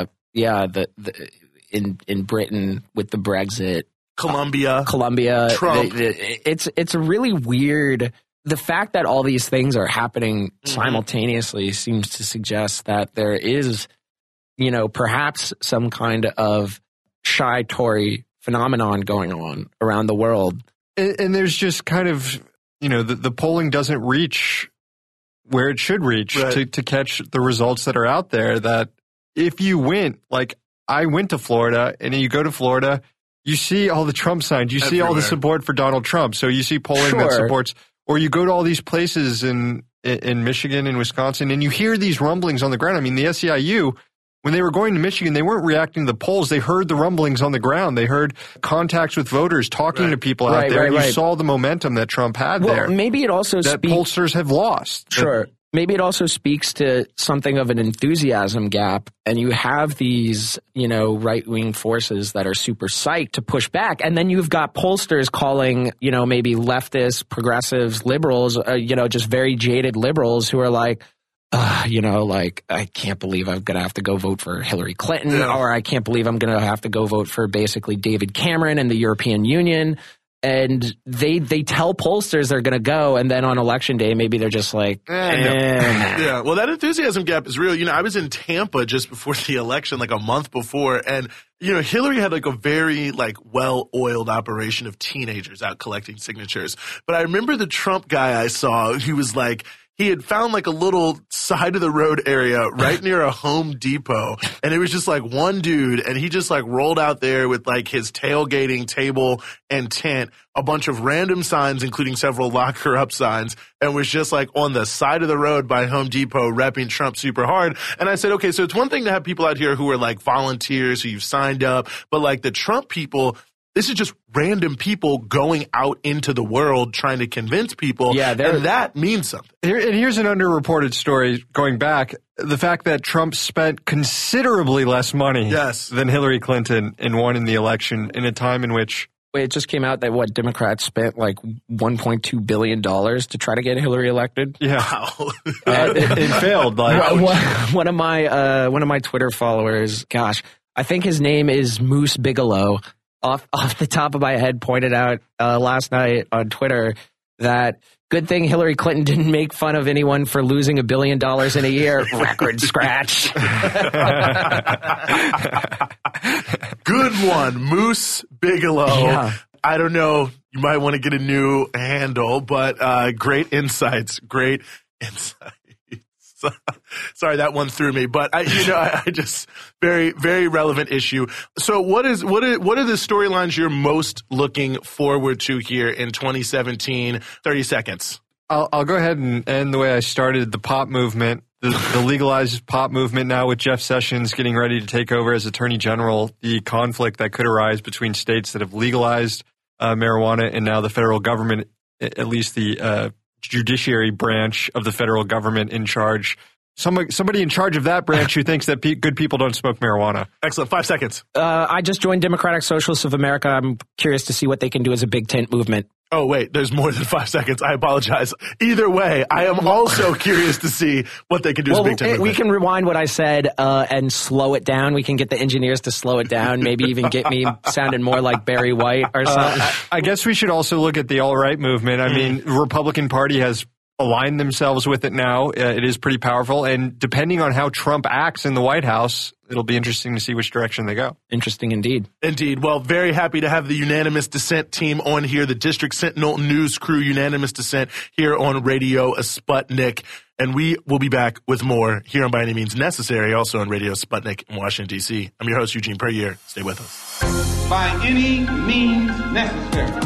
in Britain with the Brexit, Colombia, Trump. It's a really weird. The fact that all these things are happening simultaneously seems to suggest that there is, perhaps some kind of shy Tory phenomenon going on around the world. And there's just kind of, the polling doesn't reach where it should reach to catch the results that are out there. That if you went, I went to Florida, and you go to Florida, you see all the Trump signs, you see all the support for Donald Trump. So you see polling that supports. Or you go to all these places in Michigan and Wisconsin, and you hear these rumblings on the ground. I mean, the SEIU, when they were going to Michigan, they weren't reacting to the polls. They heard the rumblings on the ground. They heard contacts with voters, talking to people out there. And you saw the momentum that Trump had there. Maybe it also that pollsters have lost. Sure. maybe it also speaks to something of an enthusiasm gap, and you have these, right-wing forces that are super psyched to push back, and then you've got pollsters calling, maybe leftists, progressives, liberals, just very jaded liberals who are like, I can't believe I'm going to have to go vote for Hillary Clinton, or I can't believe I'm going to have to go vote for basically David Cameron and the European Union. And they tell pollsters they're going to go, and then on election day, maybe they're just like, Yeah, well, that enthusiasm gap is real. I was in Tampa just before the election, like a month before, and Hillary had like a very well-oiled operation of teenagers out collecting signatures. But I remember the Trump guy I saw, he was like, he had found like a little side of the road area right near a Home Depot, and it was just like one dude, and he just like rolled out there with like his tailgating table and tent, a bunch of random signs, including several lock her up signs, and was just like on the side of the road by Home Depot repping Trump super hard. And I said, okay, so it's one thing to have people out here who are like volunteers, who you've signed up, but like the Trump people, this is just random people going out into the world trying to convince people, and that means something. Here's an underreported story going back. The fact that Trump spent considerably less money than Hillary Clinton and won in the election in a time in which... It just came out that Democrats spent like $1.2 billion to try to get Hillary elected. Yeah. Wow. It failed. One of my Twitter followers, gosh, I think his name is Moose Bigelow, off the top of my head pointed out last night on Twitter that good thing Hillary Clinton didn't make fun of anyone for losing $1 billion in a year. Record scratch. Good one, Moose Bigelow. Yeah. I don't know. You might want to get a new handle, but great insights. Great insights. Sorry, that one threw me, but I just very, very relevant issue. So what are the storylines you're most looking forward to here in 2017? 30 seconds. I'll go ahead and end the way I started, the pop movement, the legalized pop movement now with Jeff Sessions getting ready to take over as Attorney General, the conflict that could arise between states that have legalized marijuana and now the federal government, at least the judiciary branch of the federal government in charge. Somebody in charge of that branch who thinks that good people don't smoke marijuana. Excellent. 5 seconds. I just joined Democratic Socialists of America. I'm curious to see what they can do as a big tent movement. Oh, wait, there's more than 5 seconds. I apologize. Either way, I am also curious to see what they can do as a big tent movement. We can rewind what I said and slow it down. We can get the engineers to slow it down, maybe even get me sounding more like Barry White or something. I guess we should also look at the alt-right movement. I mean, the Republican Party has aligned themselves with it now. It is pretty powerful, and depending on how Trump acts in the White House, it'll be interesting to see which direction they go. Interesting indeed. Indeed. Well, very happy to have the Unanimous Dissent team on here, the District Sentinel News Crew, Unanimous Dissent, here on Radio Sputnik. And we will be back with more here on By Any Means Necessary, also on Radio Sputnik in Washington, D.C. I'm your host, Eugene Puryear. Stay with us. By any means necessary.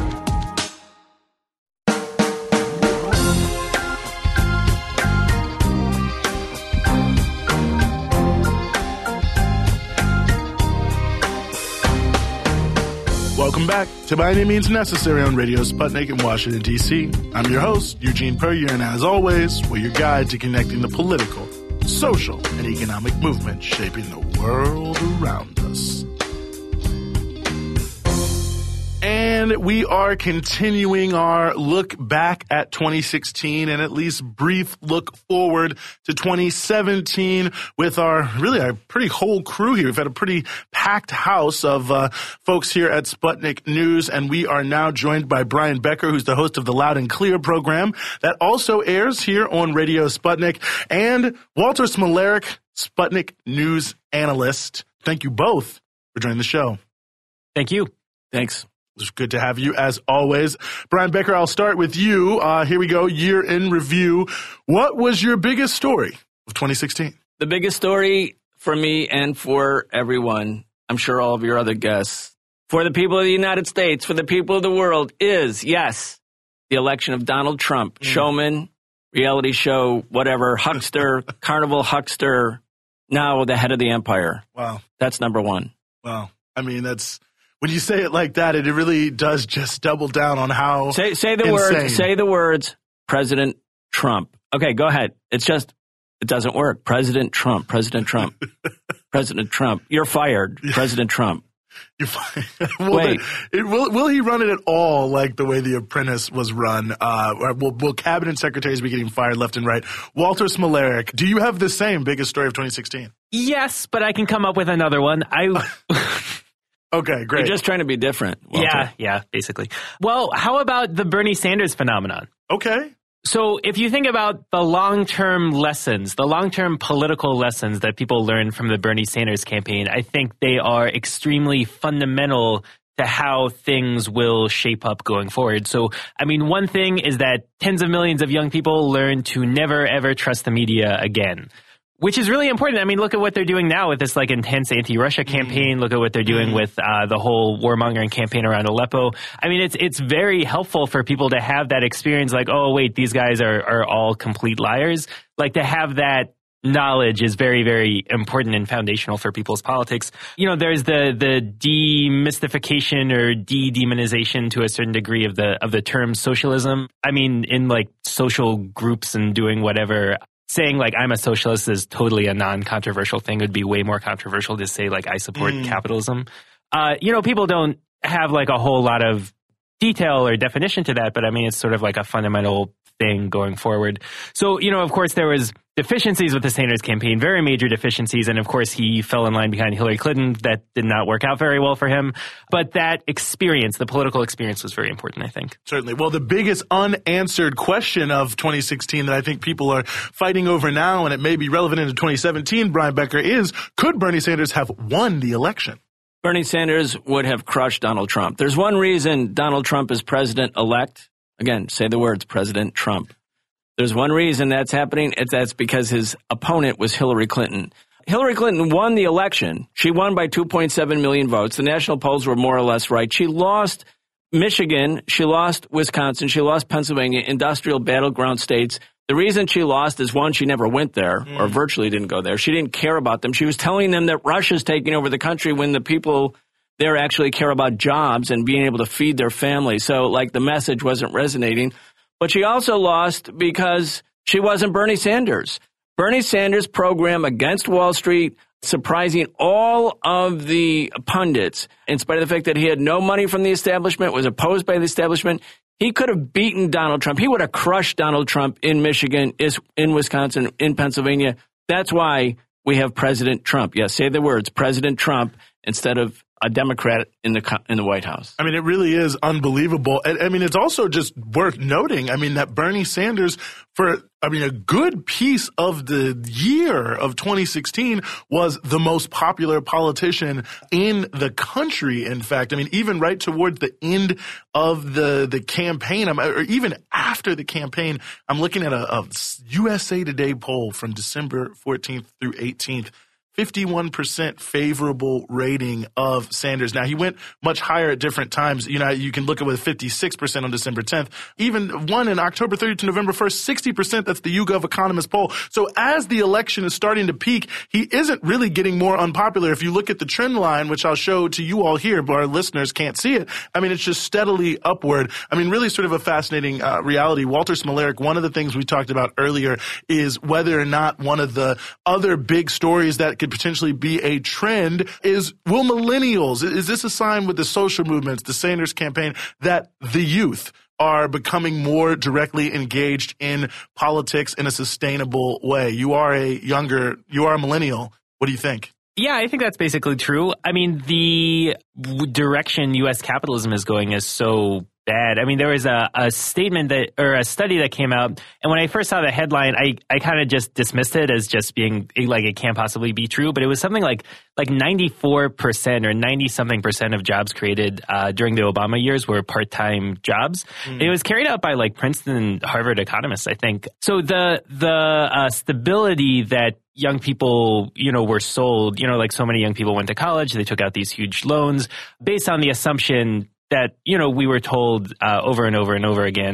Welcome back to By Any Means Necessary on Radio Sputnik in Washington, D.C. I'm your host, Eugene Puryear, and as always, we're your guide to connecting the political, social, and economic movement shaping the world around us. And we are continuing our look back at 2016 and at least brief look forward to 2017 with our pretty whole crew here. We've had a pretty packed house of folks here at Sputnik News, and we are now joined by Brian Becker, who's the host of the Loud and Clear program that also airs here on Radio Sputnik, and Walter Smolarek, Sputnik News analyst. Thank you both for joining the show. Thank you. Thanks. It's good to have you, as always. Brian Becker, I'll start with you. Here we go, year in review. What was your biggest story of 2016? The biggest story for me and for everyone, I'm sure all of your other guests, for the people of the United States, for the people of the world, is, yes, the election of Donald Trump. Showman, reality show, whatever, huckster, carnival huckster, now the head of the empire. Wow. That's number one. Wow. I mean, that's... When you say it like that, it really does just double down on how say the words. Say the words, President Trump. Okay, go ahead. It doesn't work. President Trump. President Trump. You're fired. President Trump. You're fired. Wait. Will he run it at all like the way The Apprentice was run? Will cabinet secretaries be getting fired left and right? Walter Smolarek, do you have the same biggest story of 2016? Yes, but I can come up with another one. Okay, great. You're just trying to be different, Walter. Yeah, basically. Well, how about the Bernie Sanders phenomenon? Okay. So if you think about the long-term lessons, the long-term political lessons that people learn from the Bernie Sanders campaign, I think they are extremely fundamental to how things will shape up going forward. So, I mean, one thing is that tens of millions of young people learn to never, ever trust the media again. Which is really important. I mean, look at what they're doing now with this like intense anti-Russia campaign. Look at what they're doing with the whole warmongering campaign around Aleppo. I mean, it's very helpful for people to have that experience like, oh, wait, these guys are all complete liars. Like to have that knowledge is very, very important and foundational for people's politics. You know, there's the demystification or de-demonization to a certain degree of the term socialism. I mean, in like social groups and doing whatever, saying like I'm a socialist is totally a non-controversial thing. It would be way more controversial to say like I support capitalism. You know, people don't have like a whole lot of detail or definition to that, but I mean, it's sort of like a fundamental thing going forward. So, you know, of course, there was deficiencies with the Sanders campaign, very major deficiencies. And of course, he fell in line behind Hillary Clinton. That did not work out very well for him. But that experience, the political experience, was very important, I think. Certainly. Well, the biggest unanswered question of 2016 that I think people are fighting over now, and it may be relevant into 2017, Brian Becker, is could Bernie Sanders have won the election? Bernie Sanders would have crushed Donald Trump. There's one reason Donald Trump is president-elect. Again, say the words, President Trump. There's one reason that's happening. That's because his opponent was Hillary Clinton. Hillary Clinton won the election. She won by 2.7 million votes. The national polls were more or less right. She lost Michigan. She lost Wisconsin. She lost Pennsylvania, industrial battleground states. The reason she lost is, one, she never went there or virtually didn't go there. She didn't care about them. She was telling them that Russia's taking over the country when the people there actually care about jobs and being able to feed their families. So, like, the message wasn't resonating. But she also lost because she wasn't Bernie Sanders. Bernie Sanders' program against Wall Street, surprising all of the pundits, in spite of the fact that he had no money from the establishment, was opposed by the establishment, he could have beaten Donald Trump. He would have crushed Donald Trump in Michigan, in Wisconsin, in Pennsylvania. That's why we have President Trump. Yes, say the words, President Trump, instead of a Democrat in the White House. I mean, it really is unbelievable. I mean, it's also just worth noting, I mean, that Bernie Sanders, for, I mean, a good piece of the year of 2016 was the most popular politician in the country, in fact. I mean, even right towards the end of the campaign, or even after the campaign, I'm looking at a USA Today poll from December 14th through 18th. 51% favorable rating of Sanders. Now, he went much higher at different times. You know, you can look at with 56% on December 10th. Even one in October 30th to November 1st, 60%. That's the YouGov Economist poll. So as the election is starting to peak, he isn't really getting more unpopular. If you look at the trend line, which I'll show to you all here, but our listeners can't see it, I mean, it's just steadily upward. I mean, really sort of a fascinating reality. Walter Smolarek, one of the things we talked about earlier is whether or not one of the other big stories that could potentially be a trend is, will millennials, is this a sign with the social movements, the Sanders campaign, that the youth are becoming more directly engaged in politics in a sustainable way? You are a millennial. What do you think? Yeah, I think that's basically true. I mean, the direction U.S. capitalism is going is so bad. I mean, there was a statement or a study that came out, and when I first saw the headline, I kind of just dismissed it as just being like it can't possibly be true. But it was something like 94% or 90-something% of jobs created during the Obama years were part-time jobs. And it was carried out by like Princeton and Harvard economists, I think. So the stability that young people, you know, were sold, you know, like so many young people went to college, they took out these huge loans based on the assumption that, you know, we were told over and over and over again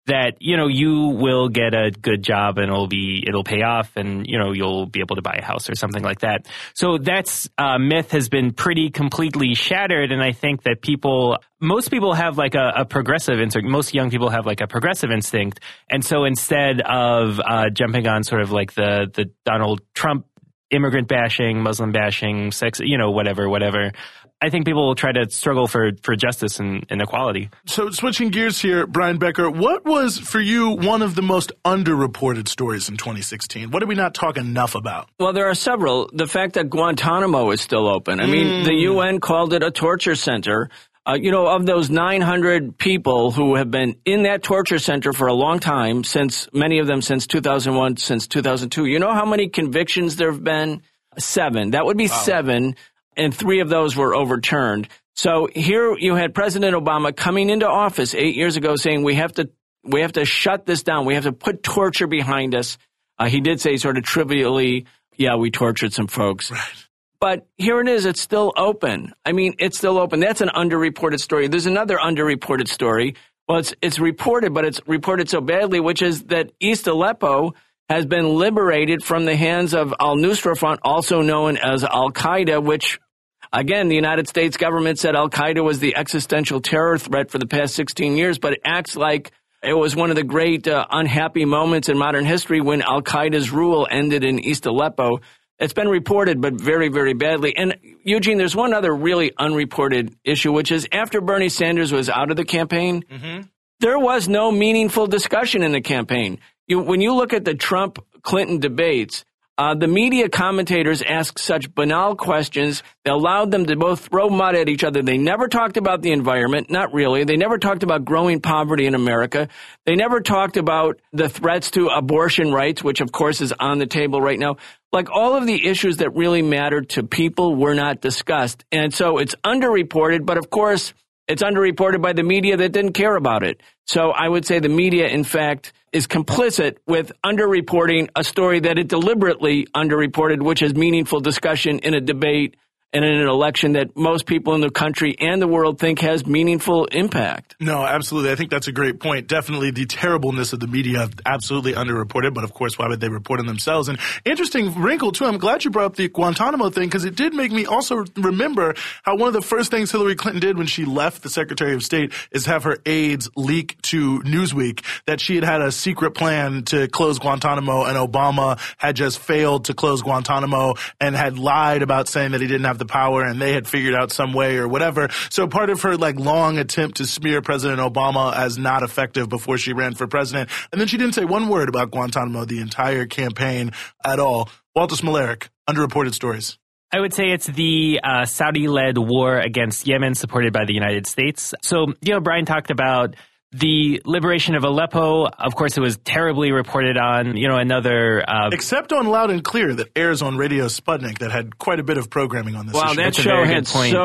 that, you will get a good job and it'll pay off and, you'll be able to buy a house or something like that. So that's myth has been pretty completely shattered. And I think that most people have like a progressive instinct. Most young people have like a progressive instinct. And so instead of jumping on sort of like the Donald Trump immigrant bashing, Muslim bashing, sex, whatever, I think people will try to struggle for justice and equality. So switching gears here, Brian Becker, what was for you one of the most underreported stories in 2016? What did we not talk enough about? Well, there are several. The fact that Guantanamo is still open. I mean, the UN called it a torture center. Of those 900 people who have been in that torture center for a long time, many of them since 2001, since 2002, you know how many convictions there have been? 7. That would be 7. And 3 of those were overturned. So here you had President Obama coming into office 8 years ago saying we have to shut this down. We have to put torture behind us. He did say sort of trivially, yeah, we tortured some folks. Right. But here it is. It's still open. I mean, it's still open. That's an underreported story. There's another underreported story. Well, it's reported, but it's reported so badly, which is that East Aleppo has been liberated from the hands of al-Nusra Front, also known as Al-Qaeda, which, again, the United States government said Al-Qaeda was the existential terror threat for the past 16 years, but it acts like it was one of the great unhappy moments in modern history when Al-Qaeda's rule ended in East Aleppo. It's been reported, but very, very badly. And, Eugene, there's one other really unreported issue, which is after Bernie Sanders was out of the campaign, there was no meaningful discussion in the campaign. When you look at the Trump-Clinton debates, the media commentators asked such banal questions that allowed them to both throw mud at each other. They never talked about the environment, not really. They never talked about growing poverty in America. They never talked about the threats to abortion rights, which, of course, is on the table right now. Like all of the issues that really mattered to people were not discussed. And so it's underreported, but of course, it's underreported by the media that didn't care about it. So I would say the media, in fact, is complicit with underreporting a story that it deliberately underreported, which is meaningful discussion in a debate and in an election that most people in the country and the world think has meaningful impact. No, absolutely. I think that's a great point. Definitely the terribleness of the media, absolutely underreported, but of course, why would they report on themselves? And interesting wrinkle, too, I'm glad you brought up the Guantanamo thing because it did make me also remember how one of the first things Hillary Clinton did when she left the Secretary of State is have her aides leak to Newsweek that she had a secret plan to close Guantanamo and Obama had just failed to close Guantanamo and had lied about saying that he didn't have the power and they had figured out some way or whatever. So part of her long attempt to smear President Obama as not effective before she ran for president. And then she didn't say one word about Guantanamo the entire campaign at all. Walter Smolarek, underreported stories. I would say it's the Saudi-led war against Yemen supported by the United States. So, Brian talked about the liberation of Aleppo. Of course, it was terribly reported on, another... Except on Loud and Clear that airs on Radio Sputnik that had quite a bit of programming on this issue. Wow, that show had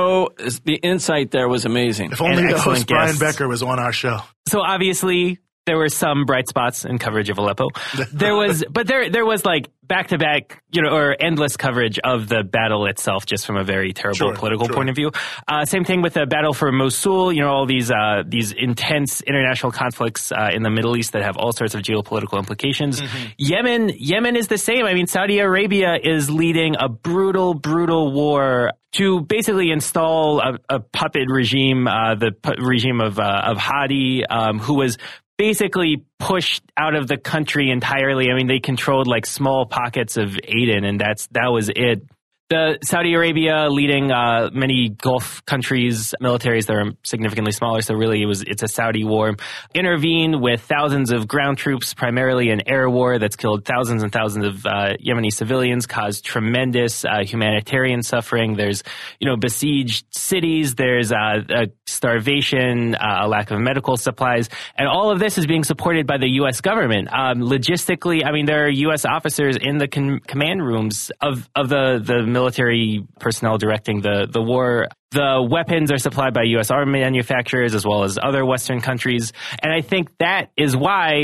the insight there was amazing. If only the host Brian Becker was on our show. So obviously... there were some bright spots in coverage of Aleppo. There was back-to-back, or endless coverage of the battle itself, just from a very terrible political point of view. Same thing with the battle for Mosul. All these intense international conflicts in the Middle East that have all sorts of geopolitical implications. Yemen is the same. I mean, Saudi Arabia is leading a brutal, brutal war to basically install a puppet regime, the regime of Hadi, who was basically pushed out of the country entirely. I mean, they controlled small pockets of Aden, and that was it. The Saudi Arabia leading many Gulf countries, militaries that are significantly smaller, so really it's a Saudi war, intervened with thousands of ground troops, primarily an air war that's killed thousands and thousands of Yemeni civilians, caused tremendous humanitarian suffering. There's, besieged cities, there's starvation, a lack of medical supplies, and all of this is being supported by the U.S. government. Logistically, I mean, there are U.S. officers in the command rooms of the military personnel directing the war. The weapons are supplied by U.S. army manufacturers as well as other Western countries. And I think that is why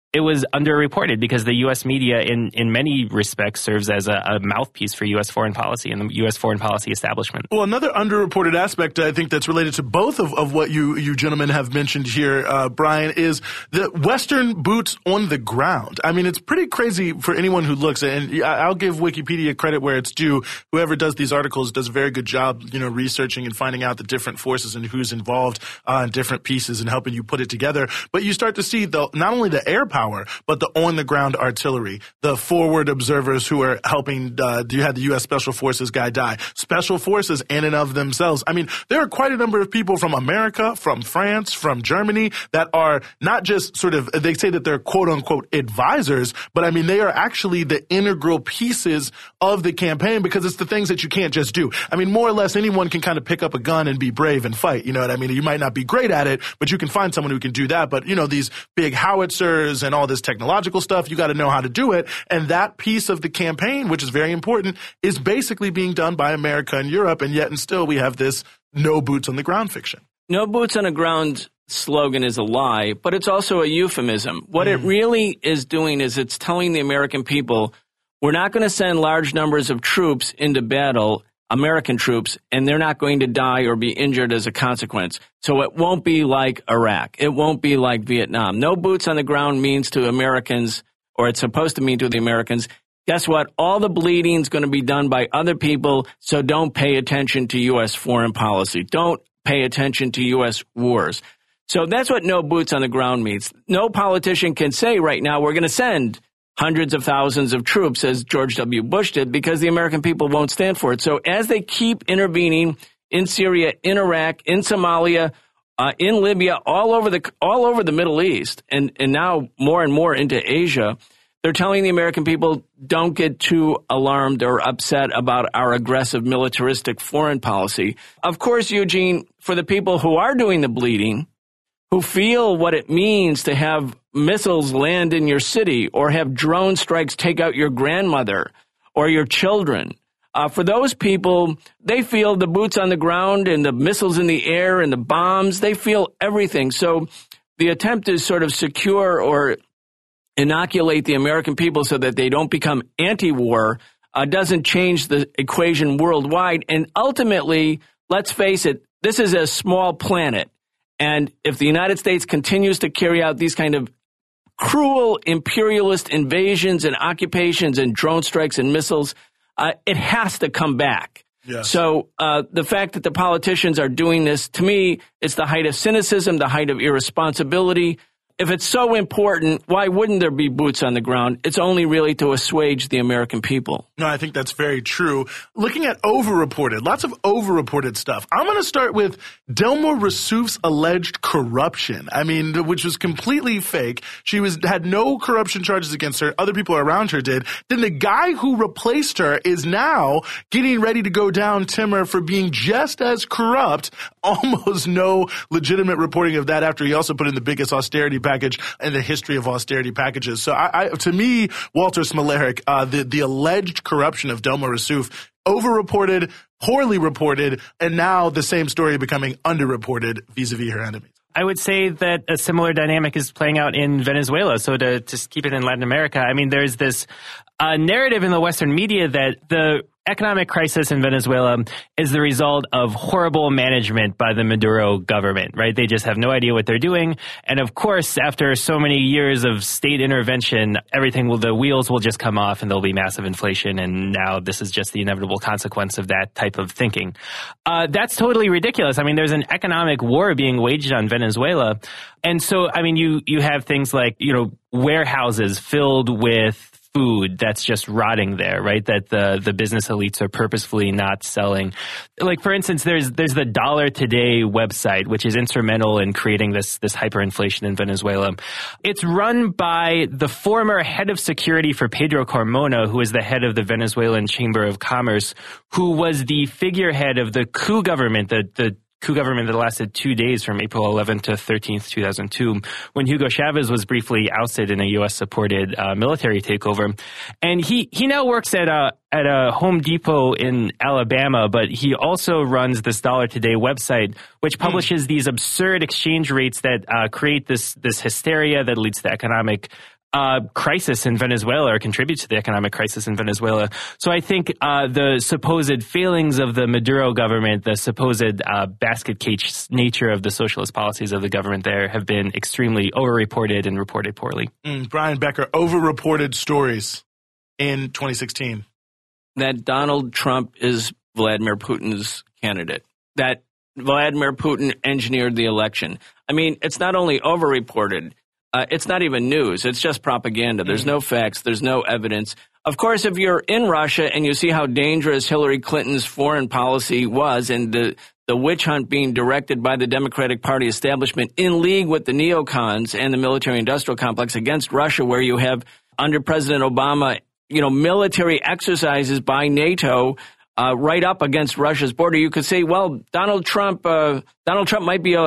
it was underreported because the U.S. media in many respects serves as a mouthpiece for U.S. foreign policy and the U.S. foreign policy establishment. Well, another underreported aspect I think that's related to both of what you gentlemen have mentioned here, Brian, is the Western boots on the ground. I mean, it's pretty crazy for anyone who looks, and I'll give Wikipedia credit where it's due. Whoever does these articles does a very good job, researching and finding out the different forces and who's involved in different pieces and helping you put it together. But you start to see not only the air power, but the on-the-ground artillery, the forward observers who are helping. You had the U.S. Special Forces guy die. Special Forces in and of themselves. I mean, there are quite a number of people from America, from France, from Germany that are not just sort of, they say that they're quote-unquote advisors, but I mean, they are actually the integral pieces of the campaign because it's the things that you can't just do. I mean, more or less anyone can kind of pick up a gun and be brave and fight. You know what I mean? You might not be great at it, but you can find someone who can do that. But, these big howitzers and all this technological stuff, you got to know how to do it. And that piece of the campaign, which is very important, is basically being done by America and Europe. And yet and still we have this no boots on the ground fiction. No boots on the ground slogan is a lie, but it's also a euphemism. What it really is doing is it's telling the American people, we're not going to send large numbers of troops into battle, American troops, and they're not going to die or be injured as a consequence. So it won't be like Iraq. It won't be like Vietnam. No boots on the ground means to Americans, or it's supposed to mean to the Americans, guess what? All the bleeding is going to be done by other people, so don't pay attention to U.S. foreign policy. Don't pay attention to U.S. wars. So that's what no boots on the ground means. No politician can say right now we're going to send hundreds of thousands of troops, as George W. Bush did, because the American people won't stand for it. So as they keep intervening in Syria, in Iraq, in Somalia, in Libya, all over the Middle East, and now more and more into Asia, they're telling the American people, don't get too alarmed or upset about our aggressive militaristic foreign policy. Of course, Eugene, for the people who are doing the bleeding, who feel what it means to have missiles land in your city or have drone strikes take out your grandmother or your children, for those people, they feel the boots on the ground and the missiles in the air and the bombs. They feel everything. So the attempt is sort of secure or inoculate the American people so that they don't become anti-war doesn't change the equation worldwide. And ultimately, let's face it, this is a small planet. And if the United States continues to carry out these kind of cruel imperialist invasions and occupations and drone strikes and missiles, it has to come back. Yes. So the fact that the politicians are doing this, to me, it's the height of cynicism, the height of irresponsibility. If it's so important, why wouldn't there be boots on the ground? It's only really to assuage the American people. No, I think that's very true. Looking at overreported, lots of overreported stuff. I'm going to start with Dilma Rousseff's alleged corruption. I mean, which was completely fake. She had no corruption charges against her. Other people around her did. Then the guy who replaced her is now getting ready to go down Timmer for being just as corrupt. Almost no legitimate reporting of that after he also put in the biggest austerity package in the history of austerity packages. So to me, Walter Smolarek, the alleged corruption of Dilma Rousseff, overreported, poorly reported, and now the same story becoming underreported vis-a-vis her enemies. I would say that a similar dynamic is playing out in Venezuela. So to just keep it in Latin America, I mean, there's this narrative in the Western media that the economic crisis in Venezuela is the result of horrible management by the Maduro government, right? They just have no idea what they're doing. And of course, after so many years of state intervention, the wheels will just come off and there'll be massive inflation. And now this is just the inevitable consequence of that type of thinking. That's totally ridiculous. I mean, there's an economic war being waged on Venezuela. And so, I mean, you have things like, warehouses filled with food that's just rotting there, right? That the business elites are purposefully not selling. Like, for instance, there's the Dollar Today website, which is instrumental in creating this hyperinflation in Venezuela. It's run by the former head of security for Pedro Carmona, who is the head of the Venezuelan Chamber of Commerce, who was the figurehead of the coup government, the coup government that lasted 2 days from April 11th to 13th, 2002, when Hugo Chavez was briefly ousted in a U.S.-supported military takeover. And he now works at a Home Depot in Alabama, but he also runs this Dollar Today website, which publishes these absurd exchange rates that create this hysteria that leads to economic crisis in Venezuela or contribute to the economic crisis in Venezuela. So I think the supposed failings of the Maduro government, the supposed basket case nature of the socialist policies of the government there have been extremely overreported and reported poorly. Brian Becker, overreported stories in 2016. That Donald Trump is Vladimir Putin's candidate. That Vladimir Putin engineered the election. I mean, it's not only overreported, it's not even news. It's just propaganda. There's no facts. There's no evidence. Of course, if you're in Russia and you see how dangerous Hillary Clinton's foreign policy was and the witch hunt being directed by the Democratic Party establishment in league with the neocons and the military-industrial complex against Russia, where you have, under President Obama, military exercises by NATO right up against Russia's border, you could say, well, Donald Trump might be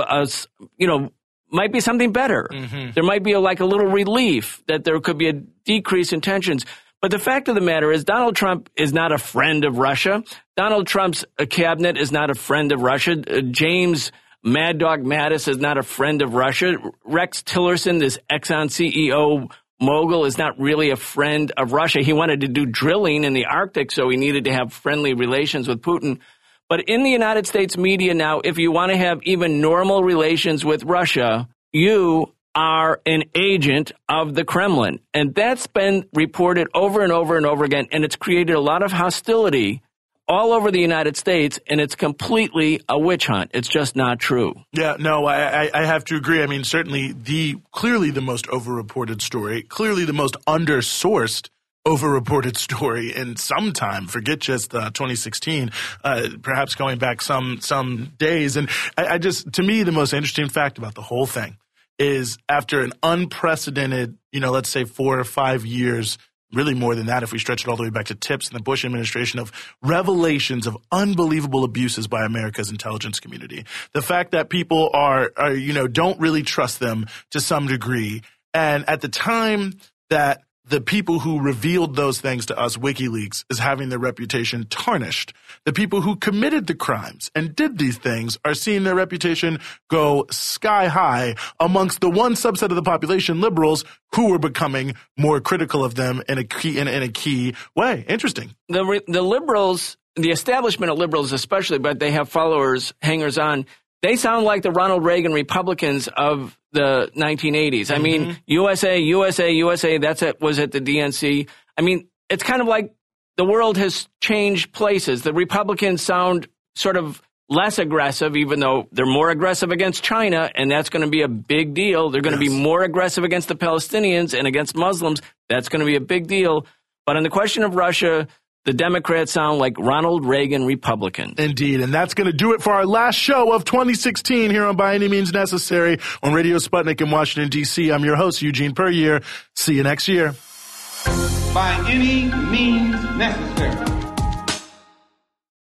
might be something better. There might be a little relief that there could be a decrease in tensions. But the fact of the matter is Donald Trump is not a friend of Russia. Donald Trump's cabinet is not a friend of Russia. James Mad Dog Mattis is not a friend of Russia. Rex Tillerson, this Exxon CEO mogul, is not really a friend of Russia. He wanted to do drilling in the Arctic, so he needed to have friendly relations with Putin. But in the United States media now, if you want to have even normal relations with Russia, you are an agent of the Kremlin. And that's been reported over and over and over again, and it's created a lot of hostility all over the United States, and it's completely a witch hunt. It's just not true. Yeah, no, I have to agree. I mean, certainly clearly the most overreported story, clearly the most undersourced overreported story in some time. Forget just 2016, perhaps going back some days. And to me, the most interesting fact about the whole thing is after an unprecedented, let's say 4 or 5 years, really more than that if we stretch it all the way back to tips in the Bush administration, of revelations of unbelievable abuses by America's intelligence community. The fact that people are don't really trust them to some degree. And at the time that the people who revealed those things to us, WikiLeaks, is having their reputation tarnished. The people who committed the crimes and did these things are seeing their reputation go sky high amongst the one subset of the population, liberals, who are becoming more critical of them in a key way. Interesting. The liberals, the establishment of liberals especially, but they have followers, hangers-on, they sound like the Ronald Reagan Republicans of the 1980s. I mean, USA, was at the DNC. I mean, it's kind of like the world has changed places. The Republicans sound sort of less aggressive, even though they're more aggressive against China, and that's going to be a big deal. They're going to be more aggressive against the Palestinians and against Muslims. That's going to be a big deal. But on the question of Russia, the Democrats sound like Ronald Reagan Republicans. Indeed. And that's going to do it for our last show of 2016 here on By Any Means Necessary on Radio Sputnik in Washington, D.C. I'm your host, Eugene Puryear. See you next year. By any means necessary.